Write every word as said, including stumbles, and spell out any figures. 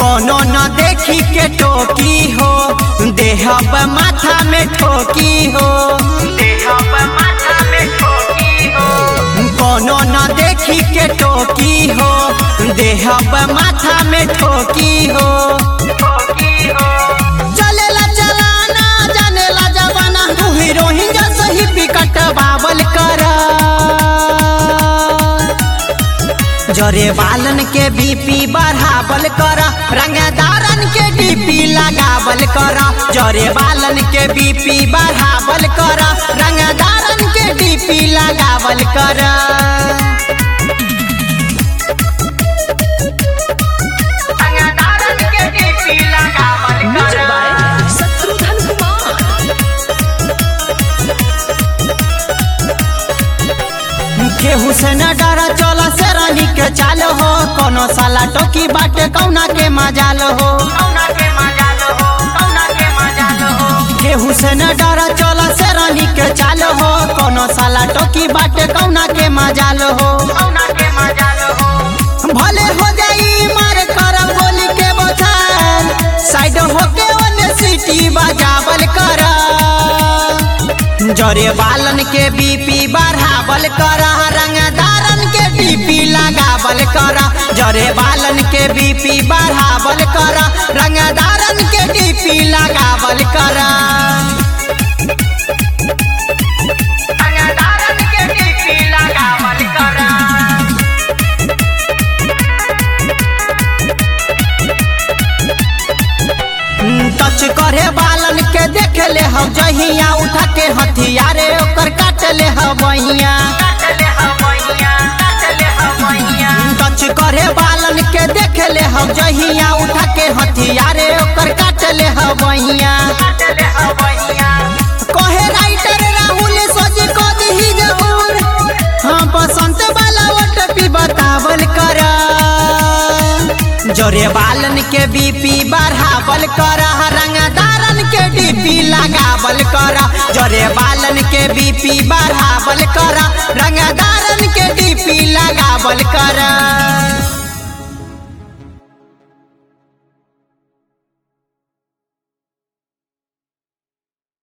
कोनो न देखी के टोकी हो, देहब माथा में ठोकी हो, देहब माथा में ठोकी हो। कोनो न देखी के टोकी हो, देहब माथा में ठोकी हो, ठोकी हो। चलेला चलाना जानेला जवाना, तू हीरोइन जैसे ही पिकट बावल कर। जरे बालन के बीपी बढ़ावल कर, रंगदारन के डीपी लगावल कर। जरे बालन के बीपी बढ़ावल कर, रंगदारन के डीपी लगावल कर। रंगदारन के डीपी लगावल कर। केहू से न डरा चला से रानी के चाल हो, कोनो साला टोकी बाटे कौना के मजाल हो, कौना के मजाल हो, कौना के मजाल हो। केहू से न डरा चला से रानी के चाल हो, कोनो साला टोकी बाटे कौना के मजाल हो, कौना के मजाल हो। भले हो जाई मार कर गोली के बचाल, साइड होके ओने सीटी बजावल कर। जरे बालन के बीपी बढ़ावल कर, रंगदारन के डीपी लगावल कर। जरे बालन के बीपी बढ़ावल कर, रंगदारन के डीपी लगावल कर। रंगदारन के डीपी लगावल कर। टच करे बालन के देख ले हम जहिया, उठा के हथियारे ओकर काट ले हवैया। टच करे बालन के देख ले हम जहिया, उठा के हथियारे ओकर काट ले हवैया। कहे राइटर राहुल सोच को दी जहूर, हाँ बसंत वाला ओटपी बतावल कर। जरे बालन के बीपी बढ़ावल कर, रंगदारन के डीपी लगावल कर। जरे बालन के बीपी बढ़ावल कर, रंगदारन के डीपी लगावल कर।